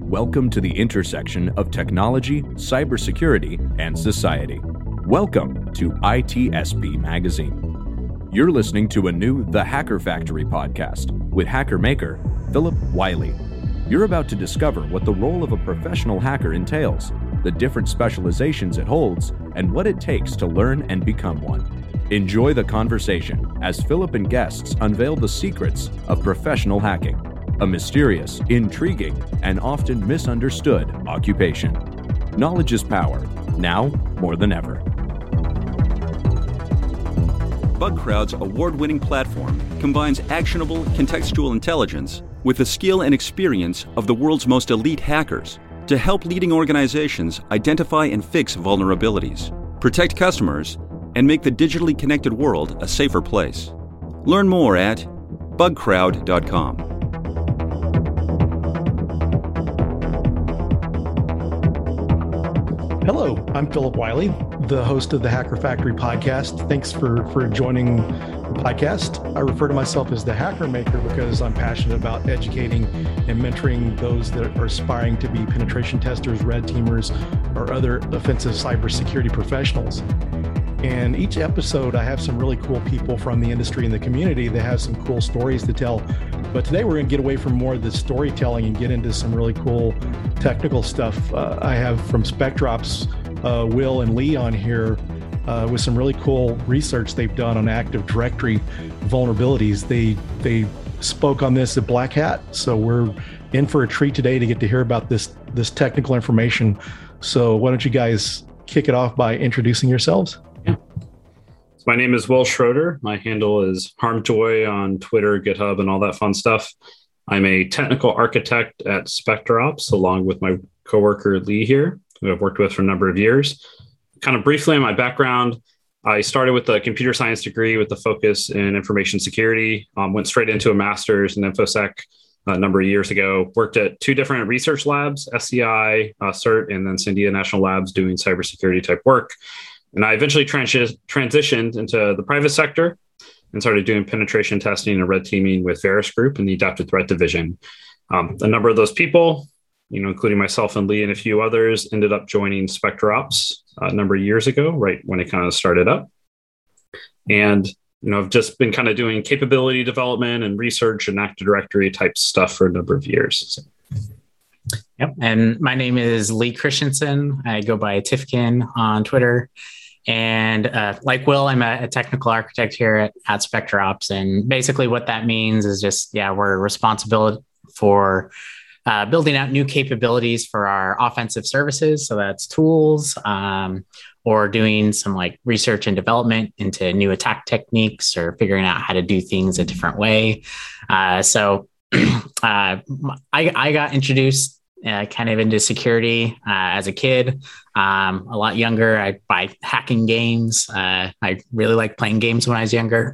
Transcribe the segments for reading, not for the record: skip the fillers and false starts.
Welcome to the intersection of technology, cybersecurity, and society. Welcome to ITSP Magazine. You're listening to a new The Hacker Factory podcast with hacker maker Philip Wiley. You're about to discover what the role of a professional hacker entails, the different specializations it holds, and what it takes to learn and become one. Enjoy the conversation as Philip and guests unveil the secrets of professional hacking, a mysterious, intriguing, and often misunderstood occupation. Knowledge is power, now more than ever. BugCrowd's award-winning platform combines actionable contextual intelligence with the skill and experience of the world's most elite hackers to help leading organizations identify and fix vulnerabilities, protect customers, and make the digitally connected world a safer place. Learn more at bugcrowd.com. Hello, I'm Philip Wiley, the host of the Hacker Factory podcast. Thanks for joining the podcast. I refer to myself as the hacker maker because I'm passionate about educating and mentoring those that are aspiring to be penetration testers, red teamers, or other offensive cybersecurity professionals. And each episode, I have some really cool people from the industry and the community that have some cool stories to tell. But today we're going to get away from more of the storytelling and get into some really cool technical stuff. I have from SpectrOps, Will and Lee on here with some really cool research they've done on Active Directory vulnerabilities. They spoke on this at Black Hat, so we're in for a treat today to get to hear about this technical information. So why don't you guys kick it off by introducing yourselves? So my name is Will Schroeder. My handle is HarmJoy on Twitter, GitHub, and all that fun stuff. I'm a technical architect at SpectrOps, along with my coworker Lee here, who I've worked with for a number of years. Kind of briefly on my background, I started with a computer science degree with a focus in information security, went straight into a master's in InfoSec a number of years ago, worked at two different research labs, SCI, CERT, and then Sandia National Labs doing cybersecurity type work. And I eventually transitioned into the private sector and started doing penetration testing and red teaming with Verus Group in the Adaptive Threat Division. A number of those people, including myself and Lee and a few others, ended up joining SpectrOps a number of years ago, right when it kind of started up. And, I've just been kind of doing capability development and research and Active Directory type stuff for a number of years. Yep. And my name is Lee Christensen. I go by Tifkin on Twitter. And like Will, I'm a technical architect here at SpectrOps. And basically what that means is just, we're responsible for building out new capabilities for our offensive services. So that's tools or doing some like research and development into new attack techniques or figuring out how to do things a different way. So I got introduced kind of into security as a kid, a lot younger, by hacking games. I really liked playing games when I was younger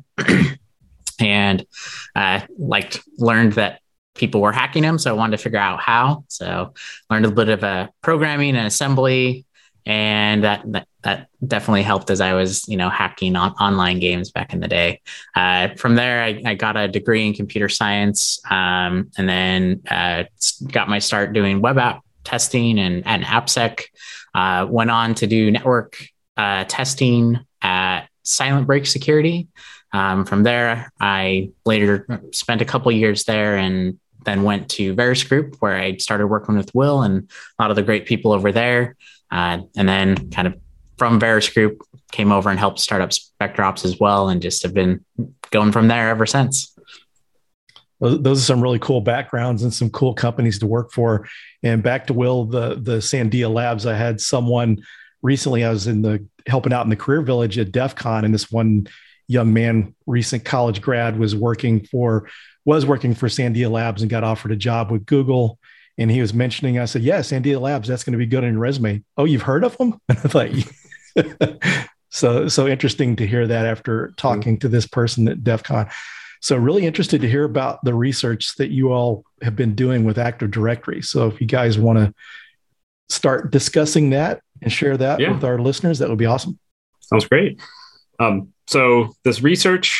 and learned that people were hacking them. So I wanted to figure out how. So learned a bit of programming and assembly. And that definitely helped as I was, hacking on online games back in the day. From there, I got a degree in computer science, and then got my start doing web app testing and AppSec. Went on to do network testing at Silent Break Security. From there, I later spent a couple years there and then went to Verus Group, where I started working with Will and a lot of the great people over there. And then kind of from Verus Group came over and helped start up SpectrOps as well, and just have been going from there ever since. Well, those are some really cool backgrounds and some cool companies to work for. And back to Will, the Sandia Labs, I had someone recently, I was helping out in the Career Village at DEF CON, and this one young man, recent college grad, was working for Sandia Labs and got offered a job with Google. And he was mentioning, I said, yeah, Sandia Labs, that's going to be good on your resume. Oh, you've heard of them? And I thought, so interesting to hear that after talking to this person at DEF CON. So really interested to hear about the research that you all have been doing with Active Directory. So if you guys want to start discussing that and share that with our listeners, that would be awesome. Sounds great. So this research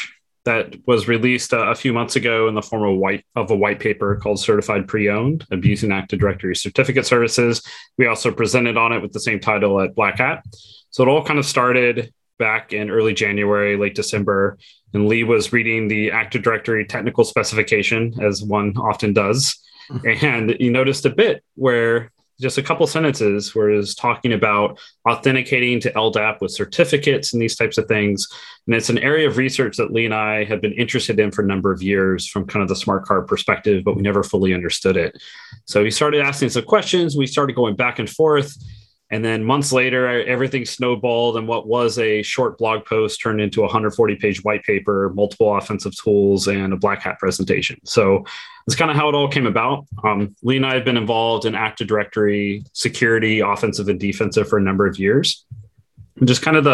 that was released a few months ago in the form of a white paper called Certified Pre-Owned, Abusing Active Directory Certificate Services. We also presented on it with the same title at Black Hat. So it all kind of started back in early January, late December, and Lee was reading the Active Directory technical specification, as one often does. And he noticed a bit where just a couple sentences where it's talking about authenticating to LDAP with certificates and these types of things. And it's an area of research that Lee and I have been interested in for a number of years from kind of the smart card perspective, but we never fully understood it. So he started asking some questions. We started going back and forth. And then months later, everything snowballed, and what was a short blog post turned into a 140-page white paper, multiple offensive tools, and a Black Hat presentation. So that's kind of how it all came about. Lee and I have been involved in Active Directory security, offensive and defensive, for a number of years. And just kind of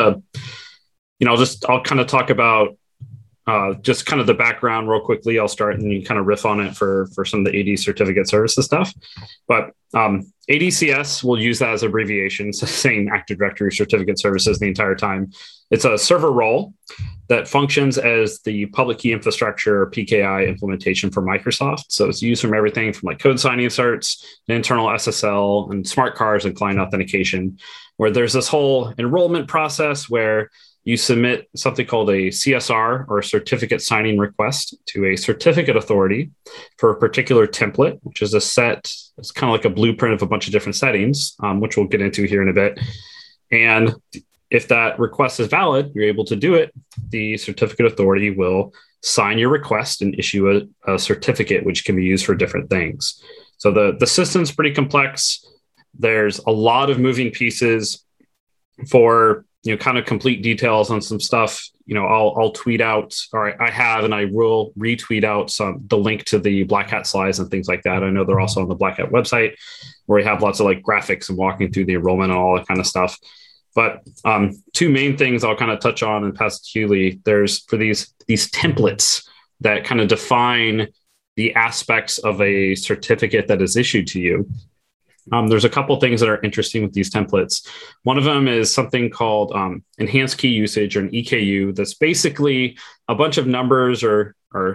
I'll kind of talk about just kind of the background real quickly. I'll start and you kind of riff on it for some of the AD certificate services stuff. But ADCS, we'll use that as abbreviation, so saying Active Directory Certificate Services the entire time. It's a server role that functions as the public key infrastructure, or PKI, implementation for Microsoft. So it's used from everything from like code signing certs, internal SSL, and smart cards and client authentication, where there's this whole enrollment process where you submit something called a CSR, or a certificate signing request, to a certificate authority for a particular template, which is a set. It's kind of like a blueprint of a bunch of different settings, which we'll get into here in a bit. And if that request is valid, you're able to do it. The certificate authority will sign your request and issue a certificate, which can be used for different things. So the system's pretty complex. There's a lot of moving pieces. For kind of complete details on some stuff, I'll tweet out, or I have, and I will retweet out the link to the Black Hat slides and things like that. I know they're also on the Black Hat website, where we have lots of like graphics and walking through the enrollment and all that kind of stuff. But two main things I'll kind of touch on and pass to Lee. There's for these templates that kind of define the aspects of a certificate that is issued to you. There's a couple things that are interesting with these templates. One of them is something called enhanced key usage, or an EKU. That's basically a bunch of numbers or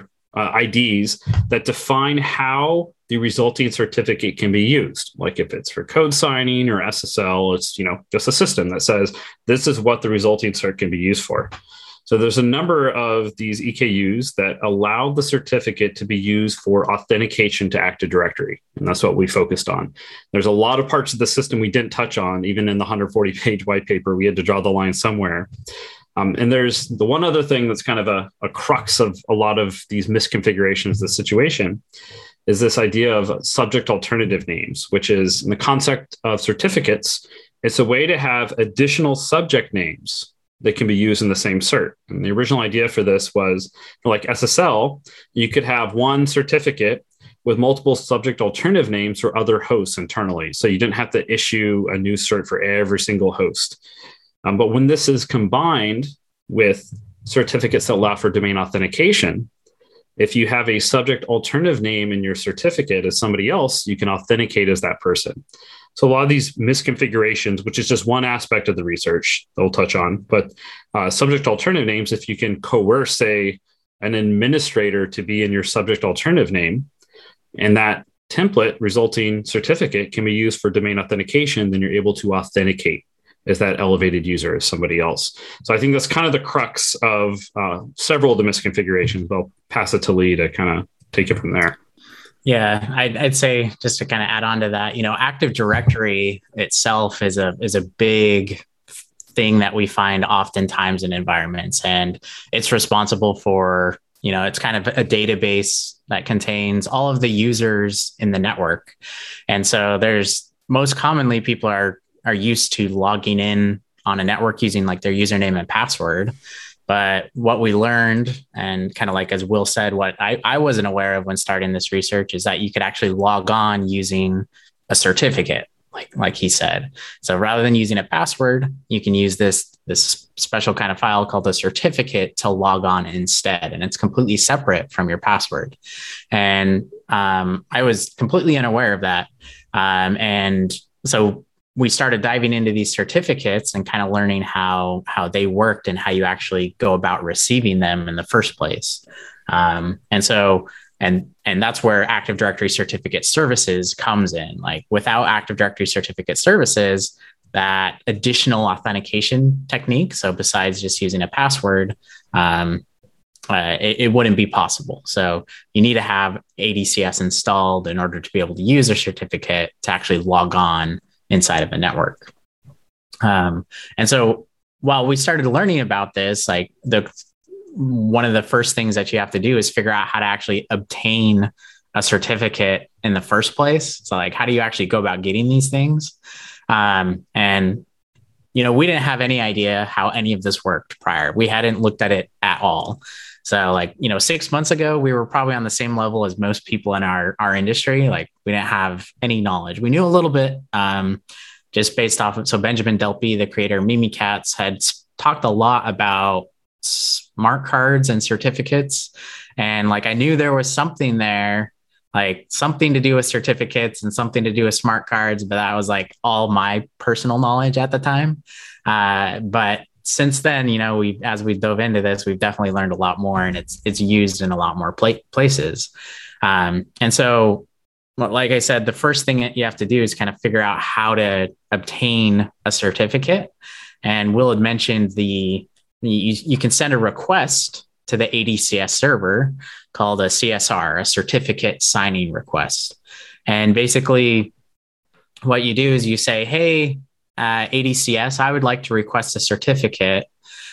IDs that define how the resulting certificate can be used. Like if it's for code signing or SSL, it's just a system that says this is what the resulting cert can be used for. So there's a number of these EKUs that allow the certificate to be used for authentication to Active Directory. And that's what we focused on. There's a lot of parts of the system we didn't touch on. Even in the 140-page white paper, we had to draw the line somewhere. And there's the one other thing that's kind of a crux of a lot of these misconfigurations of the situation is this idea of subject alternative names, which is in the concept of certificates. It's a way to have additional subject names that can be used in the same cert. And the original idea for this was for like SSL, you could have one certificate with multiple subject alternative names for other hosts internally. So you didn't have to issue a new cert for every single host. But when this is combined with certificates that allow for domain authentication, if you have a subject alternative name in your certificate as somebody else, you can authenticate as that person. So a lot of these misconfigurations, which is just one aspect of the research that we'll touch on, but subject alternative names, if you can coerce an administrator to be in your subject alternative name, and that template resulting certificate can be used for domain authentication, then you're able to authenticate as that elevated user as somebody else. So I think that's kind of the crux of several of the misconfigurations. I'll pass it to Lee to kind of take it from there. Yeah, I'd say just to kind of add on to that, Active Directory itself is a big thing that we find oftentimes in environments, and it's responsible for, it's kind of a database that contains all of the users in the network. And so most commonly people are used to logging in on a network using like their username and password. But what we learned, and kind of like, as Will said, what I wasn't aware of when starting this research, is that you could actually log on using a certificate, like he said. So rather than using a password, you can use this special kind of file called a certificate to log on instead. And it's completely separate from your password. And I was completely unaware of that. And so we started diving into these certificates and kind of learning how they worked and how you actually go about receiving them in the first place. And that's where Active Directory Certificate Services comes in. Like without Active Directory Certificate Services, that additional authentication technique, so besides just using a password, it wouldn't be possible. So you need to have ADCS installed in order to be able to use a certificate to actually log on inside of a network. And so while we started learning about this, like one of the first things that you have to do is figure out how to actually obtain a certificate in the first place. So like, how do you actually go about getting these things? And, we didn't have any idea how any of this worked prior. We hadn't looked at it at all. So like, 6 months ago, we were probably on the same level as most people in our industry. Like we didn't have any knowledge. We knew a little bit, just based off of, so Benjamin Delpy, the creator of Mimikatz, had talked a lot about smart cards and certificates. And like, I knew there was something there, like something to do with certificates and something to do with smart cards, but that was like all my personal knowledge at the time. But since then, as we dove into this, we've definitely learned a lot more, and it's used in a lot more places. And so, like I said, the first thing that you have to do is kind of figure out how to obtain a certificate. And Will had mentioned you can send a request to the ADCS server called a CSR, a certificate signing request. And basically what you do is you say, hey, ADCS, I would like to request a certificate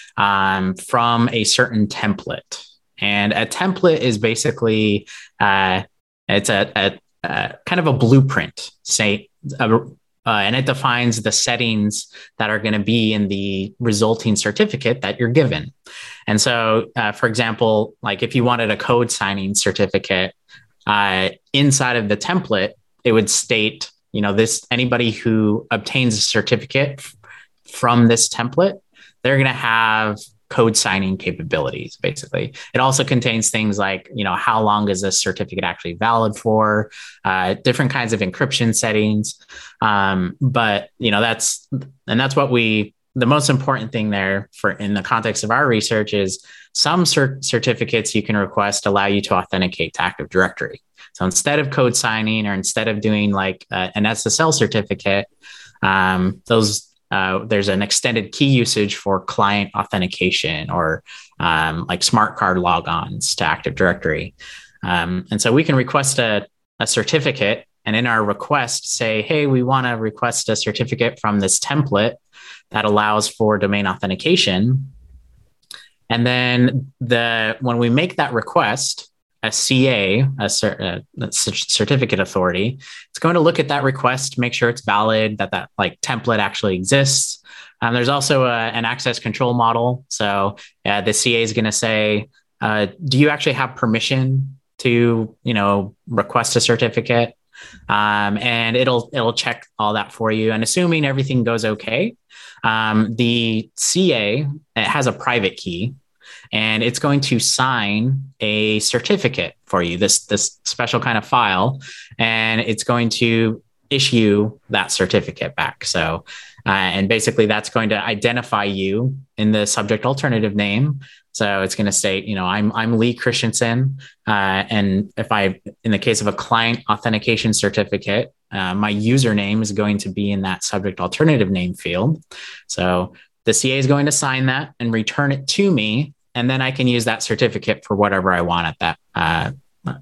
from a certain template. And a template is basically, it's a kind of a blueprint, and it defines the settings that are going to be in the resulting certificate that you're given. And so, for example, like if you wanted a code signing certificate inside of the template, it would state, anybody who obtains a certificate from this template, they're going to have code signing capabilities, basically. It also contains things like, how long is this certificate actually valid for, different kinds of encryption settings. But, that's what the most important thing there in the context of our research is some certificates you can request allow you to authenticate to Active Directory. So instead of code signing or instead of doing like an SSL certificate, there's an extended key usage for client authentication or like smart card logons to Active Directory. And so we can request a certificate, and in our request say, hey, we want to request a certificate from this template that allows for domain authentication. And then when we make that request, a CA, a certificate authority, it's going to look at that request, make sure it's valid, that like template actually exists. There's also an access control model. So the CA is going to say, do you actually have permission to, request a certificate? And it'll check all that for you. And assuming everything goes okay, the CA, it has a private key, and it's going to sign a certificate for you, this special kind of file, and it's going to issue that certificate back. So, and basically that's going to identify you in the subject alternative name. So it's going to say, I'm Lee Christensen. And in the case of a client authentication certificate, my username is going to be in that subject alternative name field. So the CA is going to sign that and return it to me. And then I can use that certificate for whatever I want at that,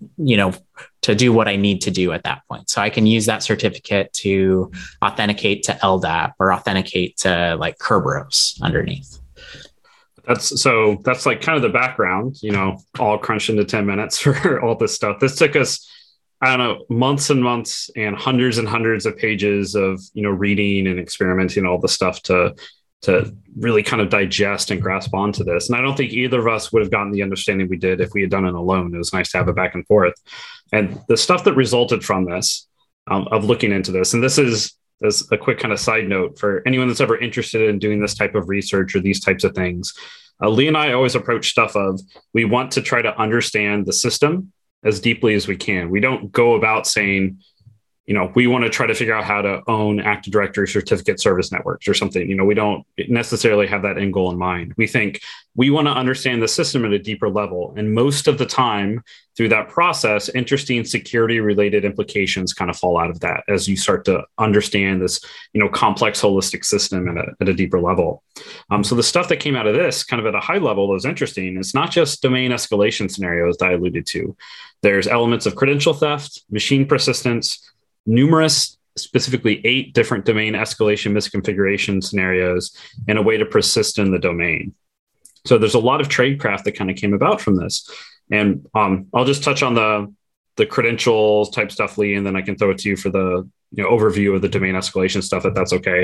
to do what I need to do at that point. So I can use that certificate to authenticate to LDAP or authenticate to like Kerberos underneath. That's like kind of the background, all crunched into 10 minutes for all this stuff. This took us, I don't know, months and months and hundreds of pages of, reading and experimenting, all the stuff to really kind of digest and grasp onto this. And I don't think either of us would have gotten the understanding we did if we had done it alone. It was nice to have it back and forth. And the stuff that resulted from this, of looking into this, and this is as a quick kind of side note for anyone that's ever interested in doing this type of research or these types of things, Lee and I always approach stuff of, we want to try to understand the system as deeply as we can. We don't go about saying, we want to try to figure out how to own Active Directory certificate service networks or something. We don't necessarily have that end goal in mind. We think we want to understand the system at a deeper level. And most of the time through that process, interesting security related implications kind of fall out of that as you start to understand this, complex holistic system at a deeper level. So the stuff that came out of this kind of at a high level that was interesting. It's not just domain escalation scenarios that I alluded to. There's elements of credential theft, machine persistence, numerous, specifically 8 different domain escalation misconfiguration scenarios, and a way to persist in the domain. So there's a lot of tradecraft that kind of came about from this. And I'll just touch on the credentials type stuff, Lee, and then I can throw it to you for the overview of the domain escalation stuff, if that's okay.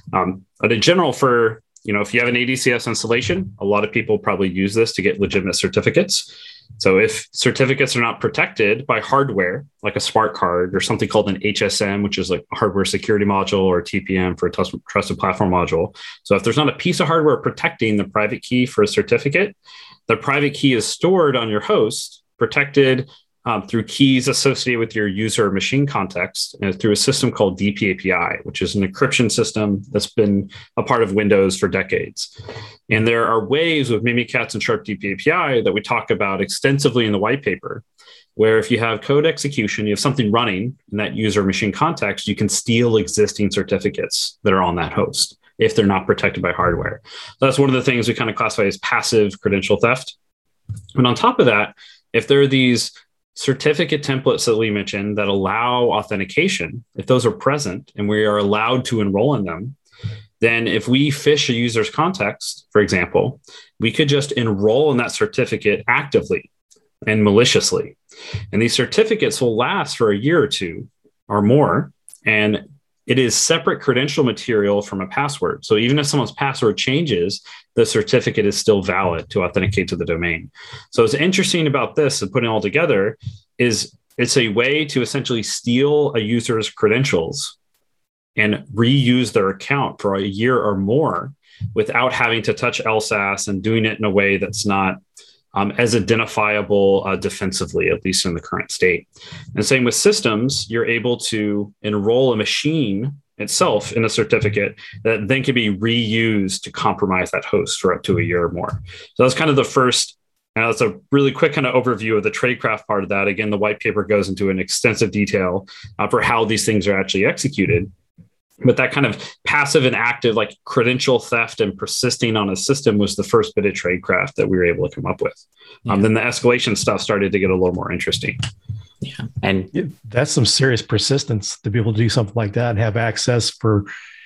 But in general, for if you have an ADCS installation, a lot of people probably use this to get legitimate certificates. So if certificates are not protected by hardware, like a smart card or something called an HSM, which is like a hardware security module, or TPM for a trusted platform module. So if there's not a piece of hardware protecting the private key for a certificate, the private key is stored on your host, protected through keys associated with your user machine context, and through a system called DPAPI, which is an encryption system that's been a part of Windows for decades. And there are ways with Mimikatz and Sharp DPAPI that we talk about extensively in the white paper, where if you have code execution, you have something running in that user machine context, you can steal existing certificates that are on that host if they're not protected by hardware. So that's one of the things we kind of classify as passive credential theft. And on top of that, if there are these certificate templates that Lee mentioned that allow authentication, if those are present and we are allowed to enroll in them, then if we phish a user's context, for example, we could just enroll in that certificate actively and maliciously. And these certificates will last for a year or two or more. And it is separate credential material from a password. So even if someone's password changes, the certificate is still valid to authenticate to the domain. So what's interesting about this and putting it all together is it's a way to essentially steal a user's credentials and reuse their account for a year or more without having to touch LSAS and doing it in a way that's not as identifiable defensively, at least in the current state. And same with systems, you're able to enroll a machine itself in a certificate that then can be reused to compromise that host for up to a year or more. So that's kind of the first, and that's a really quick kind of overview of the tradecraft part of that. Again, the white paper goes into an extensive detail for how these things are actually executed. But that kind of passive and active, like credential theft and persisting on a system, was the first bit of tradecraft that we were able to come up with. Yeah. Then the escalation stuff started to get a little more interesting. Yeah. And that's some serious persistence to be able to do something like that and have access for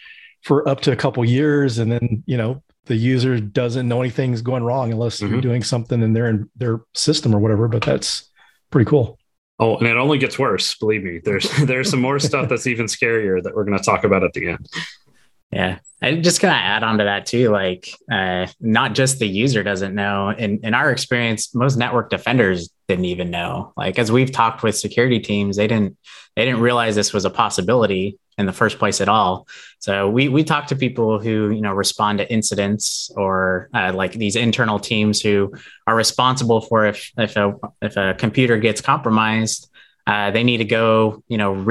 up to a couple years. And then, the user doesn't know anything's going wrong unless you're doing something in their system or whatever, but that's pretty cool. Oh, and it only gets worse. Believe me, there's some more stuff that's even scarier that we're going to talk about at the end. Yeah. I'm just going to add on to that too. Like, not just the user doesn't know. In our experience, most network defenders didn't even know. Like, as we've talked with security teams, they didn't realize this was a possibility in the first place at all. So we talk to people who, respond to incidents, or like these internal teams who are responsible for if a computer gets compromised, they need to go,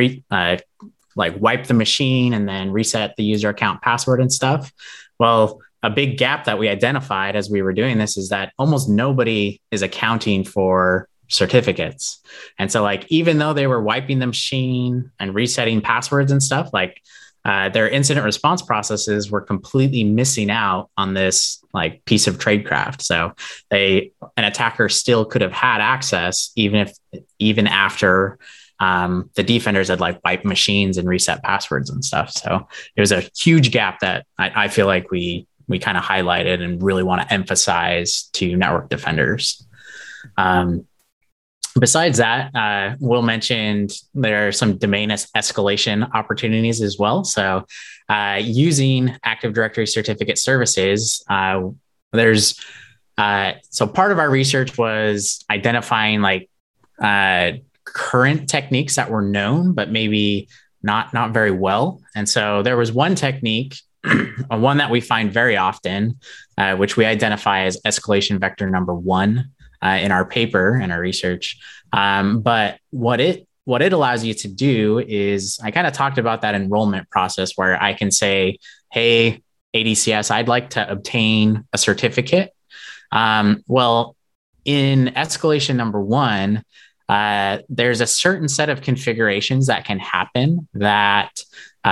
like wipe the machine and then reset the user account password and stuff. Well, a big gap that we identified as we were doing this is that almost nobody is accounting for certificates. And so, like, even though they were wiping the machine and resetting passwords and stuff, like their incident response processes were completely missing out on this like piece of tradecraft. So an attacker still could have had access even after the defenders had like wiped machines and reset passwords and stuff. So it was a huge gap that I feel like we kind of highlighted and really want to emphasize to network defenders. Besides that, Will mentioned there are some domain escalation opportunities as well. So using Active Directory certificate services, so part of our research was identifying like current techniques that were known, but maybe not very well. And so there was one technique, one that we find very often, which we identify as escalation vector number 1 in our paper and our research. But what it what it allows you to do is, I kind of talked about that enrollment process where I can say, hey, ADCS, I'd like to obtain a certificate. Well, in escalation number 1, there's a certain set of configurations that can happen that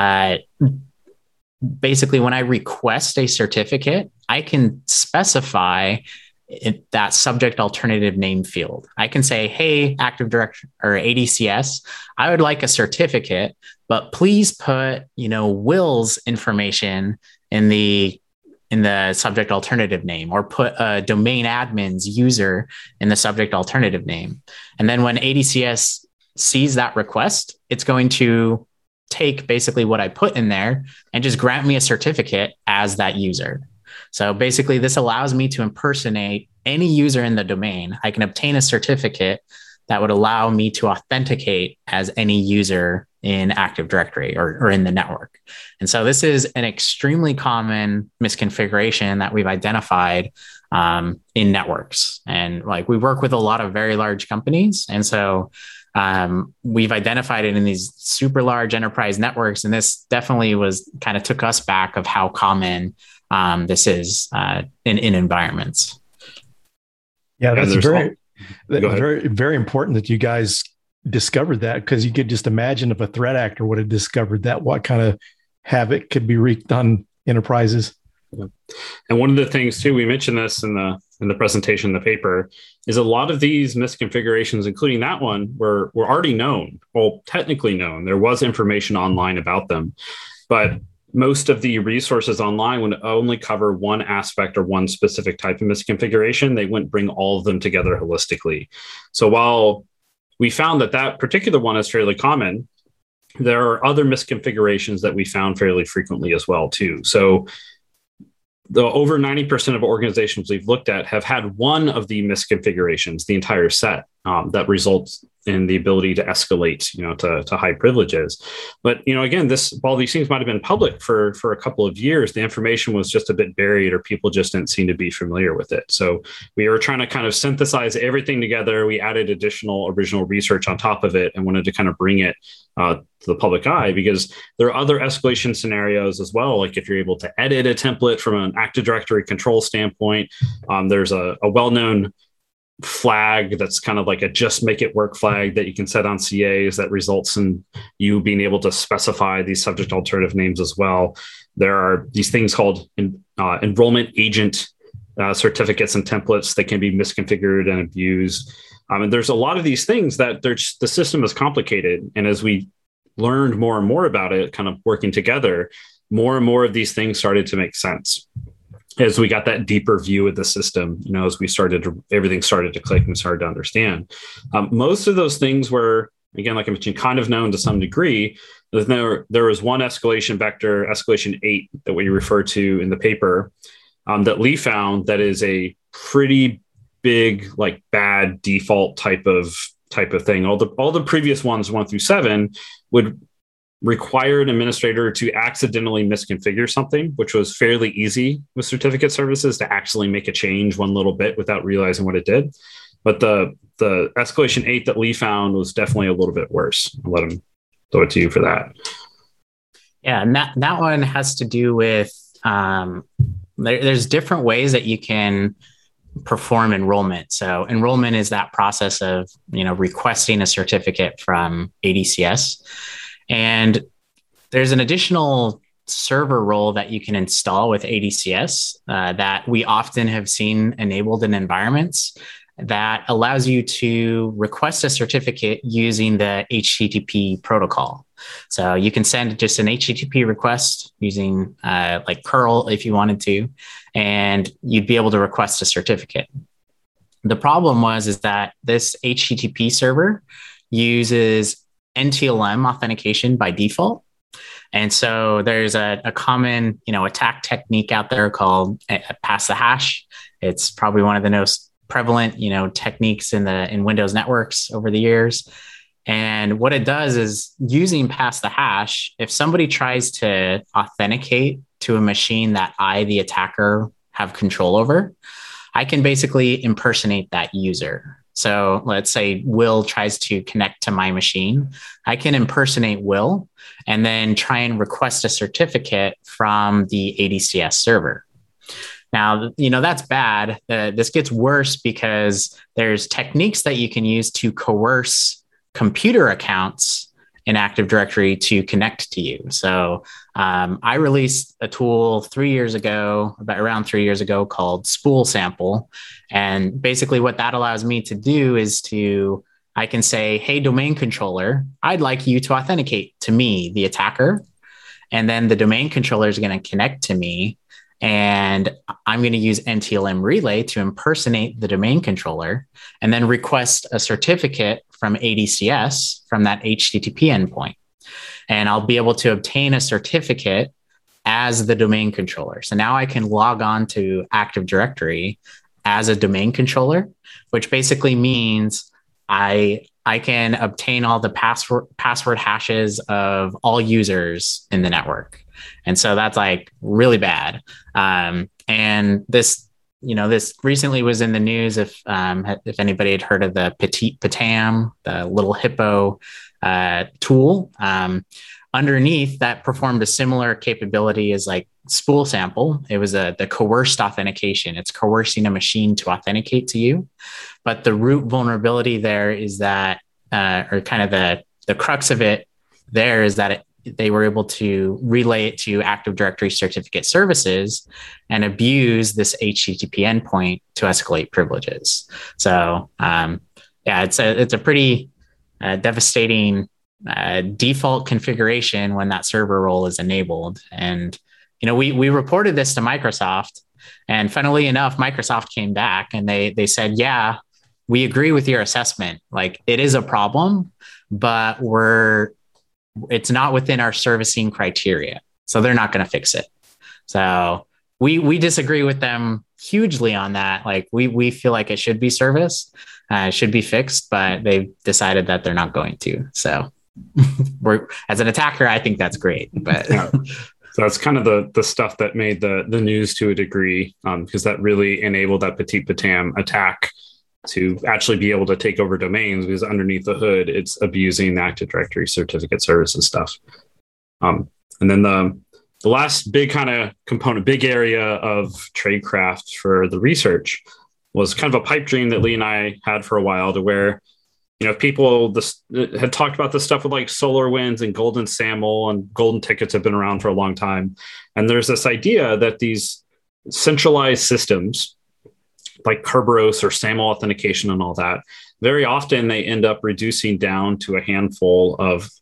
basically when I request a certificate, I can specify that subject alternative name field. I can say, hey, Active Directory or ADCS, I would like a certificate, but please put, Will's information in the subject alternative name, or put a domain admin's user in the subject alternative name. And then when ADCS sees that request, it's going to take basically what I put in there and just grant me a certificate as that user. So basically, this allows me to impersonate any user in the domain. I can obtain a certificate that would allow me to authenticate as any user in Active Directory or in the network. And so this is an extremely common misconfiguration that we've identified in networks. And we work with a lot of very large companies. And so we've identified it in these super large enterprise networks. And this definitely took us back of how common this is in environments. Yeah, that's very, very important that you guys discovered that, because you could just imagine if a threat actor would have discovered that, what kind of havoc could be wreaked on enterprises. Yeah. And one of the things too, we mentioned this in the presentation, in the paper, is a lot of these misconfigurations, including that one, were already known. Well, technically known. There was information online about them, but most of the resources online would only cover one aspect or one specific type of misconfiguration. They wouldn't bring all of them together holistically. So while we found that particular one is fairly common, there are other misconfigurations that we found fairly frequently as well too. So the over 90% of organizations we've looked at have had one of the misconfigurations, the entire set, that results in the ability to escalate, to high privileges. But, again, while these things might have been public for a couple of years, the information was just a bit buried, or people just didn't seem to be familiar with it. So we were trying to kind of synthesize everything together. We added additional original research on top of it and wanted to kind of bring it to the public eye, because there are other escalation scenarios as well. Like if you're able to edit a template from an Active Directory control standpoint, there's a well-known flag that's kind of like a just make it work flag that you can set on CAs that results in you being able to specify these subject alternative names as well. There are these things called enrollment agent certificates and templates that can be misconfigured and abused. And there's a lot of these things that the system is complicated. And as we learned more and more about it, kind of working together, more and more of these things started to make sense. As we got that deeper view of the system, as everything started to click and started to understand. Most of those things were, again, like I mentioned, kind of known to some degree. There was one escalation vector, escalation 8, that we refer to in the paper, that Lee found that is a pretty big, bad default type of thing. All the previous ones, 1 through 7, would require an administrator to accidentally misconfigure something, which was fairly easy with certificate services to actually make a change one little bit without realizing what it did. But the escalation 8 that Lee found was definitely a little bit worse. I'll let him throw it to you for that. Yeah, and that one has to do with there's different ways that you can perform enrollment. So enrollment is that process of requesting a certificate from ADCS. And there's an additional server role that you can install with ADCS that we often have seen enabled in environments that allows you to request a certificate using the HTTP protocol. So you can send just an HTTP request using curl if you wanted to, and you'd be able to request a certificate. The problem is that this HTTP server uses NTLM authentication by default. And so there's a common, attack technique out there called pass the hash. It's probably one of the most prevalent, techniques in Windows networks over the years. And what it does is, using pass the hash, if somebody tries to authenticate to a machine that I, the attacker, have control over, I can basically impersonate that user. So let's say Will tries to connect to my machine. I can impersonate Will and then try and request a certificate from the ADCS server. Now, that's bad. This gets worse because there's techniques that you can use to coerce computer accounts in Active Directory to connect to you. So I released a tool around 3 years ago called Spool Sample. And basically what that allows me to do is I can say, hey, domain controller, I'd like you to authenticate to me, the attacker. And then the domain controller is going to connect to me. And I'm going to use NTLM Relay to impersonate the domain controller and then request a certificate from ADCS from that HTTP endpoint. And I'll be able to obtain a certificate as the domain controller. So now I can log on to Active Directory as a domain controller, which basically means I can obtain all the password hashes of all users in the network. And so that's like really bad. And this recently was in the news. If anybody had heard of the Petit Patam, the little hippo tool, underneath that performed a similar capability as like Spool Sample. It was the coerced authentication. It's coercing a machine to authenticate to you. But the root vulnerability there is that, or kind of the crux of it there is that they were able to relay it to Active Directory certificate services and abuse this HTTP endpoint to escalate privileges. So it's a pretty devastating default configuration when that server role is enabled. And we reported this to Microsoft, and funnily enough, Microsoft came back and they said, yeah, we agree with your assessment. Like, it is a problem, but it's not within our servicing criteria. So they're not going to fix it. So we disagree with them hugely on that. Like, we feel like it should be serviced, it should be fixed, but they've decided that they're not going to. So as an attacker, I think that's great. But yeah. So that's kind of the stuff that made the news to a degree, because that really enabled that Petit Patam attack to actually be able to take over domains, because underneath the hood, it's abusing the Active Directory certificate services stuff. And then the last big kind of component, big area of tradecraft for the research was kind of a pipe dream that Lee and I had for a while, to where, people had talked about this stuff with like SolarWinds and Golden SAML, and golden tickets have been around for a long time. And there's this idea that these centralized systems like Kerberos or SAML authentication and all that, very often they end up reducing down to a handful of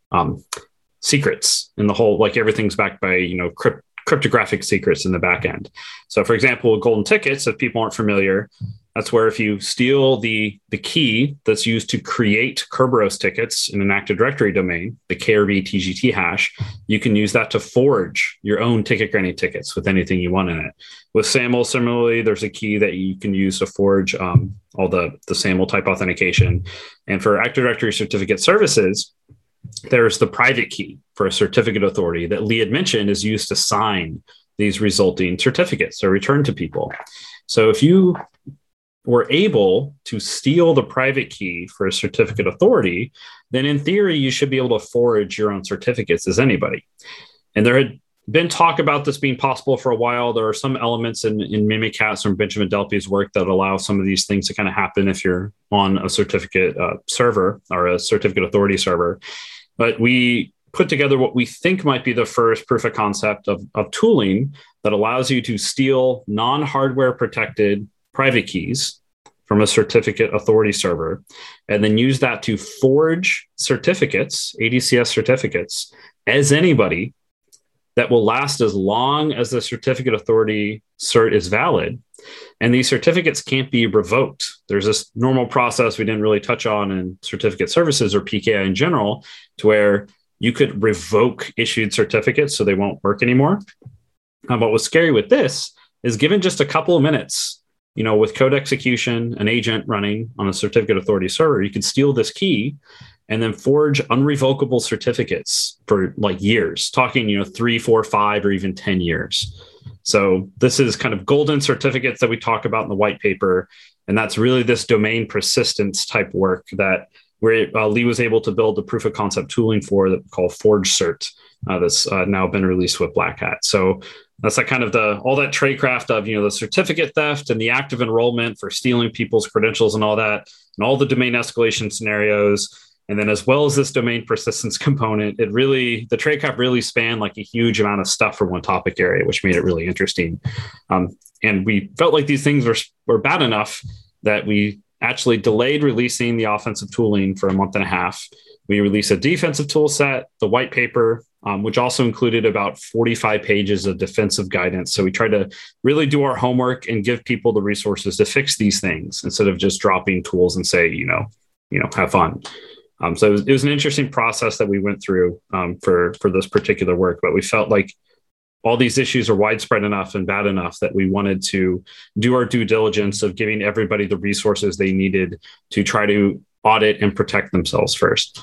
secrets in the whole, like everything's backed by, cryptographic secrets in the back end. So for example, with golden tickets, if people aren't familiar, that's where if you steal the key that's used to create Kerberos tickets in an Active Directory domain, the KRB TGT hash, you can use that to forge your own ticket granting tickets with anything you want in it. With SAML, similarly, there's a key that you can use to forge all the SAML type authentication. And for Active Directory certificate services, there's the private key for a certificate authority that Lee had mentioned is used to sign these resulting certificates or return to people. So if you were able to steal the private key for a certificate authority, then in theory, you should be able to forge your own certificates as anybody. And there had been talk about this being possible for a while. There are some elements in Mimikatz from Benjamin Delpy's work that allow some of these things to kind of happen if you're on a certificate server or a certificate authority server. But we put together what we think might be the first proof of concept of tooling that allows you to steal non-hardware protected private keys from a certificate authority server, and then use that to forge certificates, ADCS certificates, as anybody, that will last as long as the certificate authority cert is valid. And these certificates can't be revoked. There's this normal process we didn't really touch on in certificate services or PKI in general, to where you could revoke issued certificates so they won't work anymore. But what's scary with this is, given just a couple of minutes, with code execution, an agent running on a certificate authority server, you could steal this key and then forge unrevocable certificates for like years, talking, 3, 4, 5, or even 10 years. So this is kind of golden certificates that we talk about in the white paper. And that's really this domain persistence type work that where Lee was able to build the proof of concept tooling for that we call Forge Cert that's now been released with Black Hat. So that's like kind of all that tradecraft of, the certificate theft and the active enrollment for stealing people's credentials and all that, and all the domain escalation scenarios. And then as well as this domain persistence component, the tradecraft really spanned like a huge amount of stuff for one topic area, which made it really interesting. And we felt like these things were bad enough that we actually delayed releasing the offensive tooling for a month and a half. We released a defensive tool set, the white paper, which also included about 45 pages of defensive guidance. So we tried to really do our homework and give people the resources to fix these things instead of just dropping tools and say, have fun. So it was an interesting process that we went through for this particular work, but we felt like all these issues are widespread enough and bad enough that we wanted to do our due diligence of giving everybody the resources they needed to try to audit and protect themselves first.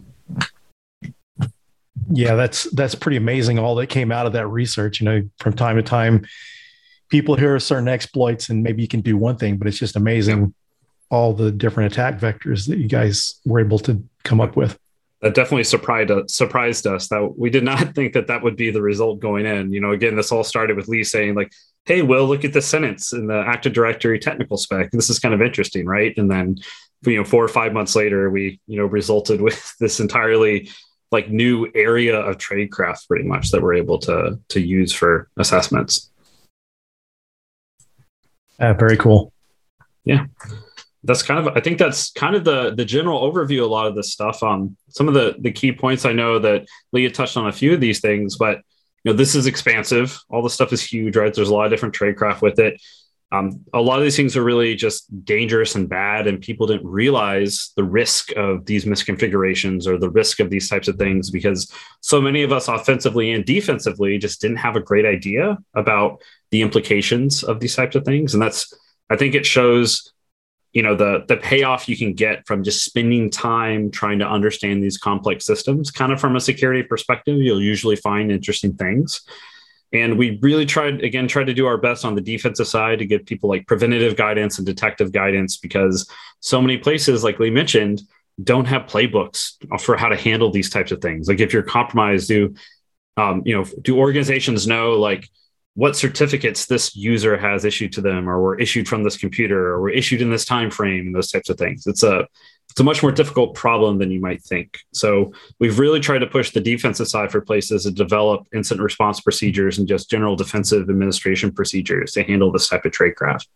Yeah, that's pretty amazing. All that came out of that research, from time to time, people hear certain exploits and maybe you can do one thing, but it's just amazing all the different attack vectors that you guys were able to come up with. That definitely surprised us that we did not think that would be the result going in. Again, this all started with Lee saying like, hey, Will, look at this sentence in the Active Directory technical spec. This is kind of interesting, right? And then, 4 or 5 months later, we, resulted with this entirely like new area of tradecraft pretty much that we're able to use for assessments. Very cool. Yeah. I think that's kind of the general overview, a lot of this stuff. Some of the key points, I know that Leah touched on a few of these things, but this is expansive. All the stuff is huge, right? There's a lot of different tradecraft with it. A lot of these things are really just dangerous and bad, and people didn't realize the risk of these misconfigurations or the risk of these types of things because so many of us offensively and defensively just didn't have a great idea about the implications of these types of things. And I think it shows the payoff you can get from just spending time trying to understand these complex systems. Kind of from a security perspective, you'll usually find interesting things. And we really tried to do our best on the defensive side to give people like preventative guidance and detective guidance, because so many places, like Lee mentioned, don't have playbooks for how to handle these types of things. Like if you're compromised, do organizations know like what certificates this user has issued to them, or were issued from this computer, or were issued in this time frame, and those types of things? It's a much more difficult problem than you might think. So we've really tried to push the defensive side for places to develop incident response procedures and just general defensive administration procedures to handle this type of tradecraft.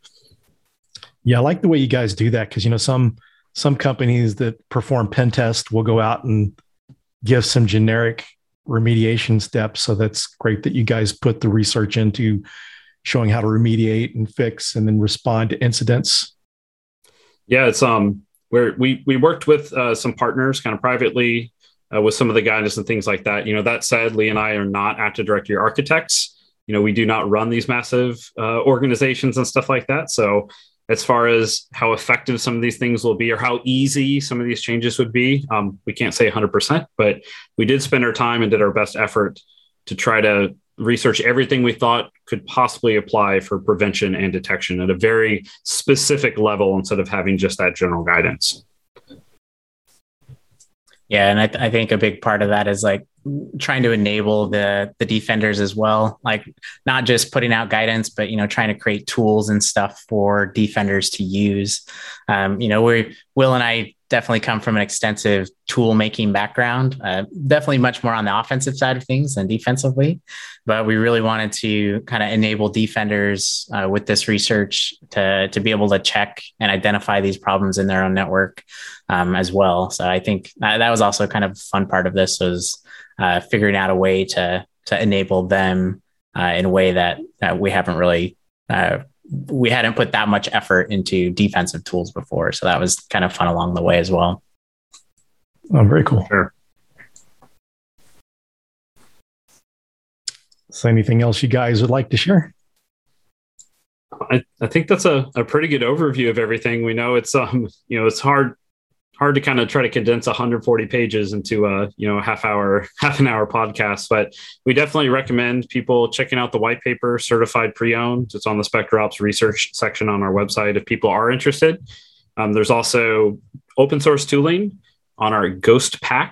Yeah, I like the way you guys do that, because some companies that perform pen tests will go out and give some generic remediation steps. So that's great that you guys put the research into showing how to remediate and fix and then respond to incidents. Yeah, it's where we worked with some partners kind of privately with some of the guidance and things like that. That said, Lee and I are not Active Directory architects. We do not run these massive organizations and stuff like that. So as far as how effective some of these things will be or how easy some of these changes would be, we can't say 100%, but we did spend our time and did our best effort to try to research everything we thought could possibly apply for prevention and detection at a very specific level instead of having just that general guidance. Yeah, and I think a big part of that is like trying to enable the defenders as well, like not just putting out guidance, but trying to create tools and stuff for defenders to use. Will and I definitely come from an extensive tool making background, definitely much more on the offensive side of things than defensively, but we really wanted to kind of enable defenders with this research to be able to check and identify these problems in their own network as well. So I think that was also kind of a fun part of this, was figuring out a way to enable them in a way that we haven't really we hadn't put that much effort into defensive tools before. So that was kind of fun along the way as well. Oh, very cool. Sure. So anything else you guys would like to share? I think that's a pretty good overview of everything. We know it's it's hard hard to kind of try to condense 140 pages into a half an hour podcast, but we definitely recommend people checking out the white paper, Certified Pre-Owned. It's on the SpectraOps research section on our website if people are interested. There's also open source tooling on our Ghost Pack,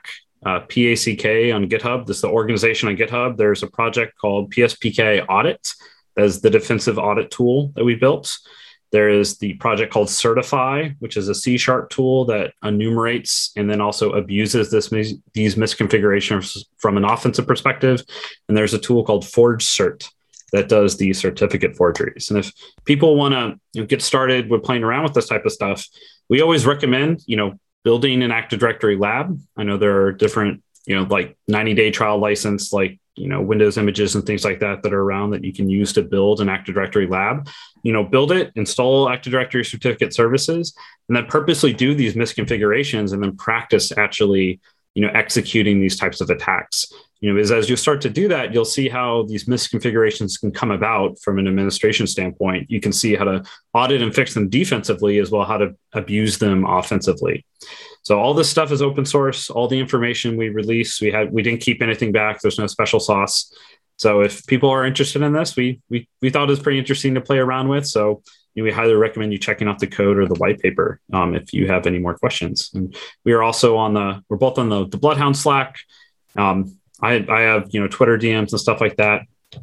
PACK on GitHub. This is the organization on GitHub. There's a project called PSPK Audit as the defensive audit tool that we built. There is the project called Certify, which is a C# tool that enumerates and then also abuses these misconfigurations from an offensive perspective. And there's a tool called ForgeCert that does the certificate forgeries. And if people want to get started with playing around with this type of stuff, we always recommend, building an Active Directory lab. I know there are different, like 90-day trial license, like, Windows images and things like that are around that you can use to build an Active Directory lab. Build it, install Active Directory certificate services, and then purposely do these misconfigurations and then practice actually, executing these types of attacks. As you start to do that, you'll see how these misconfigurations can come about from an administration standpoint. You can see how to audit and fix them defensively, as well how to abuse them offensively. So all this stuff is open source. All the information we release, we didn't keep anything back. There's no special sauce. So if people are interested in this, we thought it was pretty interesting to play around with. So we highly recommend you checking out the code or the white paper if you have any more questions. And we are also we're both on the Bloodhound Slack. I have, Twitter DMs and stuff like that.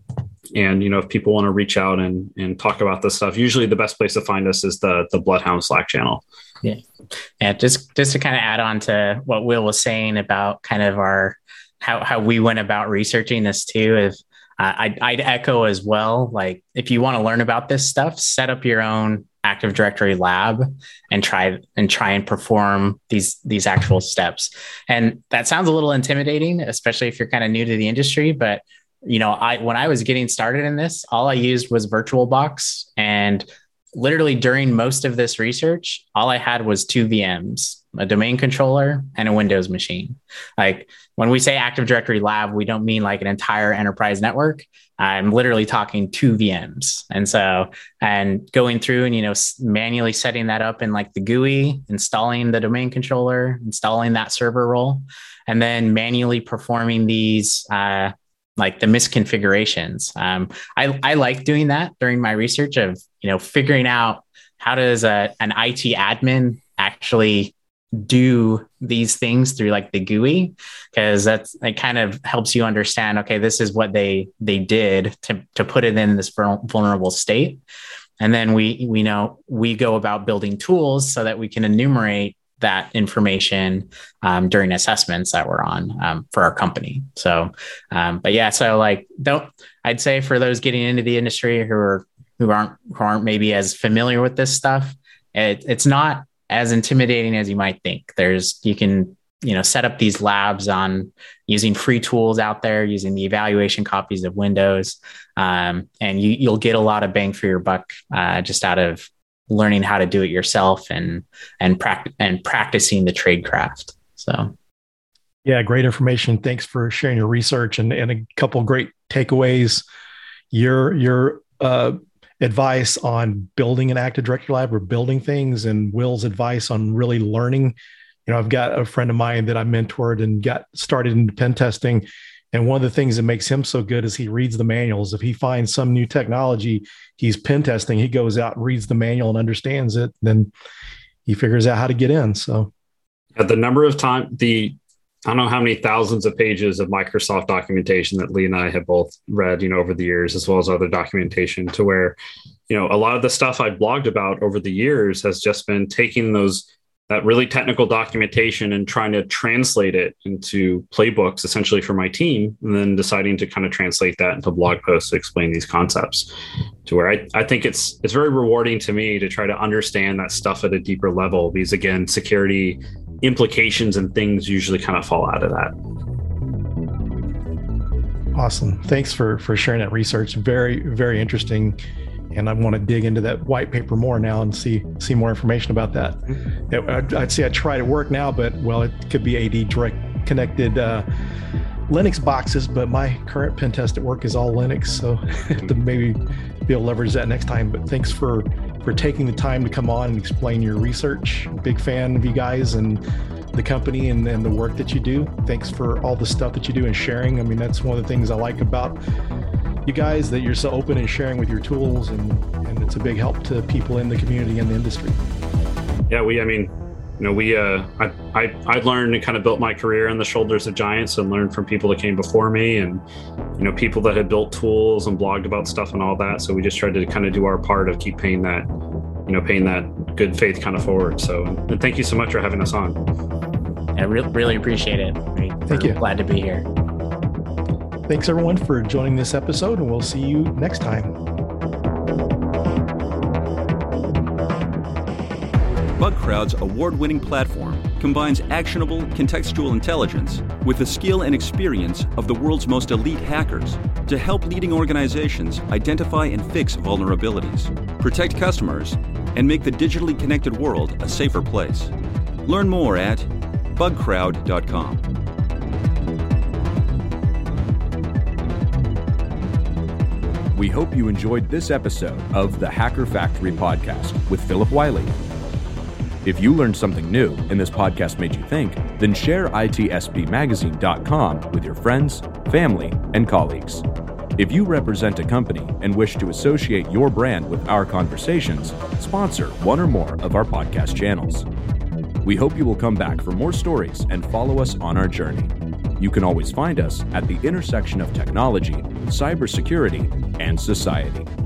And, if people want to reach out and talk about this stuff, usually the best place to find us is the Bloodhound Slack channel. Yeah. And just to kind of add on to what Will was saying about kind of how we went about researching this too, if I'd echo as well, like if you want to learn about this stuff, set up your own Active Directory lab and try and perform these actual steps. And that sounds a little intimidating, especially if you're kind of new to the industry. But when I was getting started in this, all I used was VirtualBox, and literally during most of this research, all I had was 2 VMs, a domain controller and a Windows machine. Like when we say Active Directory lab, we don't mean like an entire enterprise network. I'm literally talking 2 VMs. And going through and, manually setting that up in like the GUI, installing the domain controller, installing that server role, and then manually performing these, like the misconfigurations. I like doing that during my research of, figuring out how does an IT admin actually do these things through like the GUI, because it kind of helps you understand, okay, this is what they did to put it in this vulnerable state. And then we go about building tools so that we can enumerate that information during assessments that we're on for our company. So, I'd say for those getting into the industry who aren't maybe as familiar with this stuff, it's not as intimidating as you might think. You can set up these labs on using free tools out there, using the evaluation copies of Windows, and you'll get a lot of bang for your buck just out of learning how to do it yourself and practicing the tradecraft. So, yeah, great information. Thanks for sharing your research and a couple of great takeaways. Your advice on building an Active Directory lab or building things, and Will's advice on really learning. I've got a friend of mine that I mentored and got started in pen testing. And one of the things that makes him so good is he reads the manuals. If he finds some new technology, he's pen testing, he goes out and reads the manual and understands it. Then he figures out how to get in. So at the number of time, I don't know how many thousands of pages of Microsoft documentation that Lee and I have both read, over the years, as well as other documentation, to where, a lot of the stuff I've blogged about over the years has just been taking that really technical documentation and trying to translate it into playbooks essentially for my team, and then deciding to kind of translate that into blog posts to explain these concepts, to where I think it's very rewarding to me to try to understand that stuff at a deeper level, because again, security implications and things usually kind of fall out of that. Awesome. Thanks for sharing that research. Very, very interesting. And I want to dig into that white paper more now and see more information about that. I'd say I try to work now, but it could be AD direct connected Linux boxes, but my current pen test at work is all Linux. So I have to maybe be able to leverage that next time. But thanks for taking the time to come on and explain your research. Big fan of you guys and the company and the work that you do. Thanks for all the stuff that you do and sharing. I mean, that's one of the things I like about you guys, that you're so open and sharing with your tools, and it's a big help to people in the community and the industry. Yeah, I learned and kind of built my career on the shoulders of giants and learned from people that came before me, and people that had built tools and blogged about stuff and all that. So we just tried to kind of do our part of keep paying that good faith kind of forward. So, and thank you so much for having us on. I really appreciate it. Thank you. Glad to be here. Thanks everyone for joining this episode, and we'll see you next time. BugCrowd's award-winning platform combines actionable contextual intelligence with the skill and experience of the world's most elite hackers to help leading organizations identify and fix vulnerabilities, protect customers, and make the digitally connected world a safer place. Learn more at bugcrowd.com. We hope you enjoyed this episode of the Hacker Factory podcast with Philip Wiley. If you learned something new and this podcast made you think, then share itspmagazine.com with your friends, family, and colleagues. If you represent a company and wish to associate your brand with our conversations, sponsor one or more of our podcast channels. We hope you will come back for more stories and follow us on our journey. You can always find us at the intersection of technology, cybersecurity, and society.